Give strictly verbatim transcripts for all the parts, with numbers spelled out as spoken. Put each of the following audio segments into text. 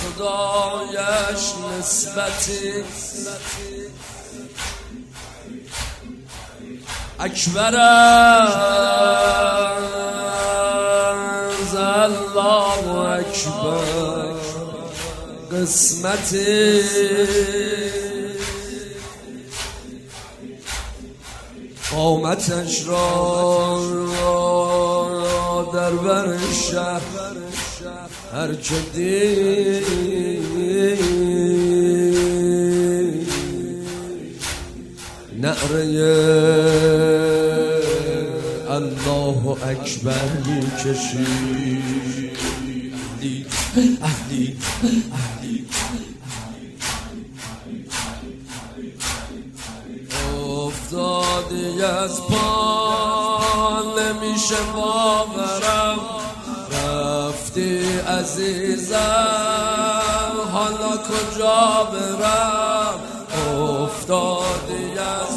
خدایش نسبتی اکبر از الله اکبر قسمتی قامتش را در بر شهر هر چه دید نعره الله اکبر می کشید. اهلی اهلی اهلی افتادی از پا نمیشه باورم، رفتی عزیزم حالا کجا برم؟ افتادی از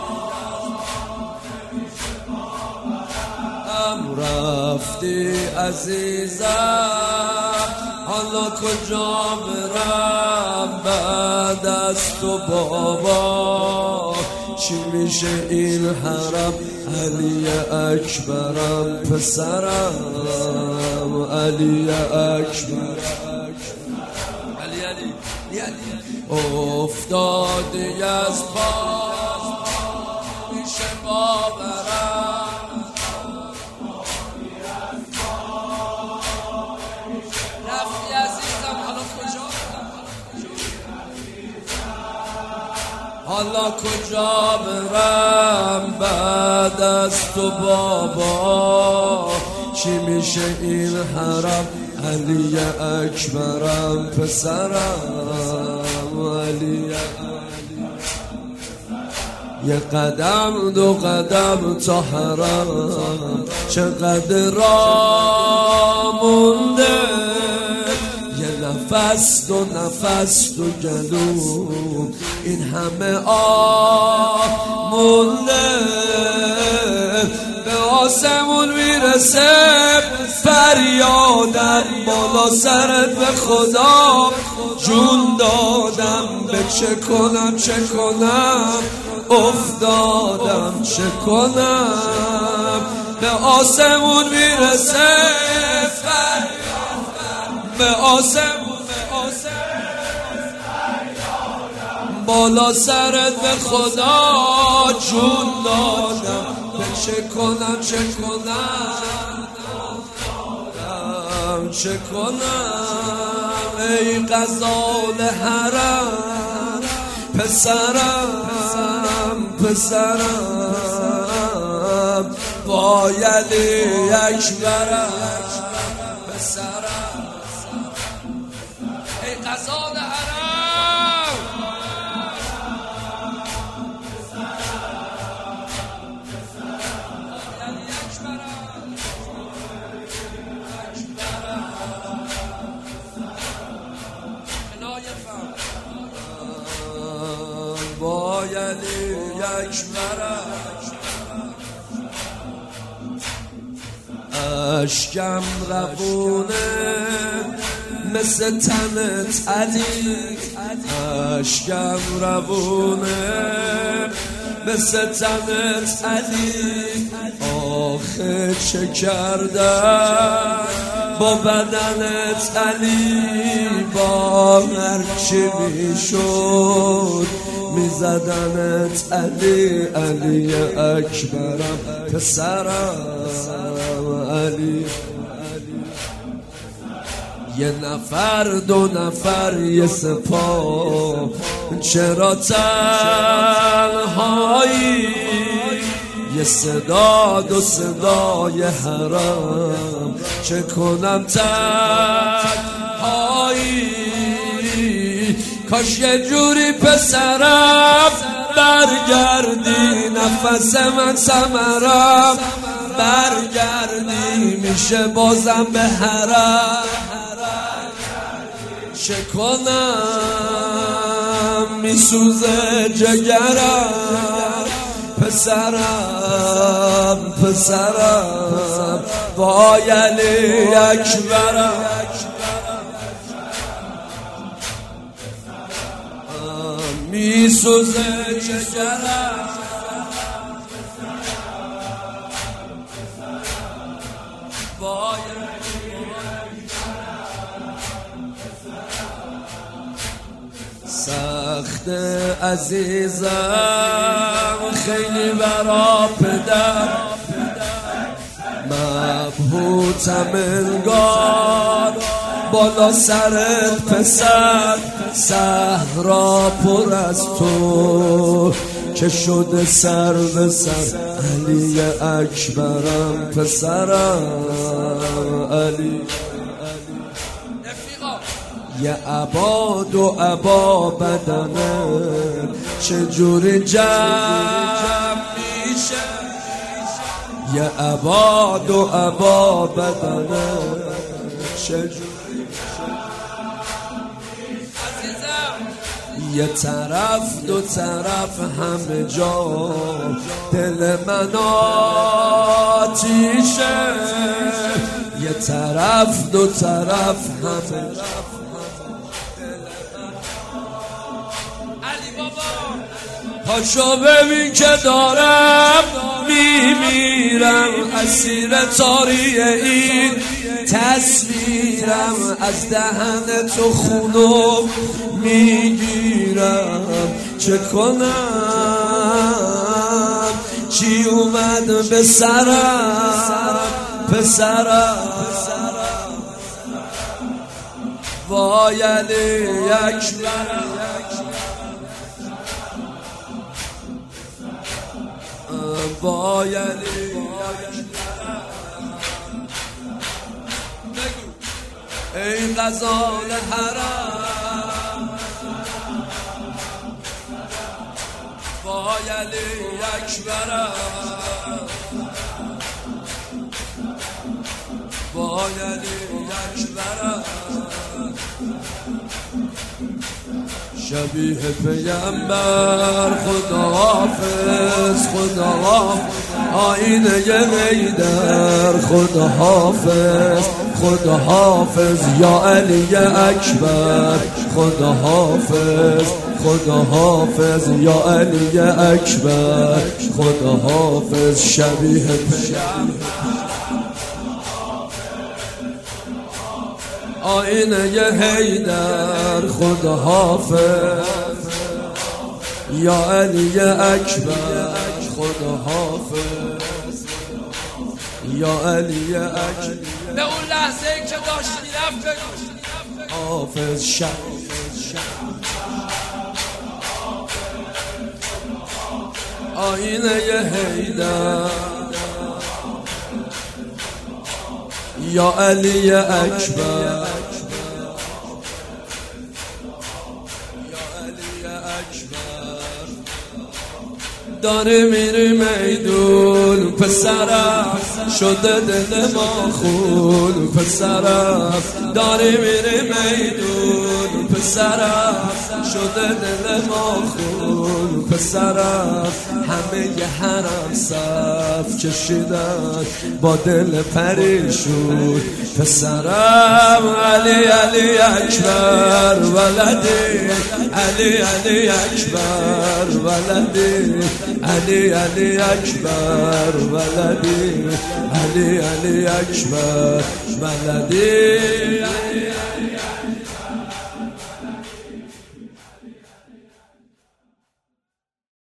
پا رفتی عزیزم حالا کجا برم؟ بعد از تو بابا چی میشه این حرم؟ علی اکبرم پسرم، علی اکبر، علی علی علی افتادی از پا میشه باورم، رفتی عزیزم حالا کجا حالا کجا برم؟ بعد از تو بابا چی میشه این حرم؟ علی اکبرم پسرم، علی یه قدم دو قدم تا حرم چقدر راه مونده، یه نفس دو نفس دو گلوم این همه آه مونده، به آسمون میرسه فریادم بالا سرت به خدا جون دادم، به چه کنم چه کنم افتادم چه کنم، به آسمون میرسه فریادم به آسمون بالا سرت به خدا جون دادم، به چه کنم چه کنم چه کنم؟ ای غزال حرم پسرم پسرم با علی اکبرم پسرم، ای غزال حرم با علی اکبرم، اشکم روونه مثل تنت علی، اشکم روونه مثل تنت علی، آخه چه کردن با بدنت علی؟ با هرچی میشد میزدنت علی، علی اکبرم پسرم، علی یه نفر دو نفر یه سپاه چرا تنهایی؟ یه صدا دو صدای حرم چه کنم تنهایی؟ کاش یه جوری پسرم برگردی نفس من ثمرم، برگردی میشه بازم به حرم، چه کنم میسوزه جگرم پسرم پسرم با علی اکبرم، میسوزه جگرم سخت عزیزم خیلی برا پدر مبهوتم انگار بالا سرت پسر صحرا پر از تو که شده سر به سر علی اکبرم پسرم علی یه عباد و عبا بدنه چجوری جمع میشه یه عباد و عبا بدنه چجوری یه طرف دو طرف همه جا دل من آتیشه یه طرف دو طرف همه پاشو ببین که دارم میمیرم اسیر تاری این تصویرم از دهن تو خونو میگیرم چه کنم چی اومد به سرم پسرم وای علی اکبرم وای علی ای غزال حرم وای علی اکبرم وای علی اکبرم شبیه پیامبر خداحافظ خداحافظ آینه حیدر خداحافظ خداحافظ یا علی اکبر خداحافظ خداحافظ یا علی اکبر خداحافظ شبیه پیامبر آینه حیدر خداحافظ یا علی اکبر خداحافظ یا علی اکبر به اون لحظه که داشت میرفت بگو حافظ شب آینه حیدر یا علی اکبر داره میری میدون پسرم شده دل ما خون پسرم داره میری میدون پسرم شده دل ما خون پسرم همه ی حرم صف کشیدن با دل پریشون پسرم علی علی اکبر ولدی علی علی اکبر ولدی علی علی اکبر ولدی علی علی اکبر ولدی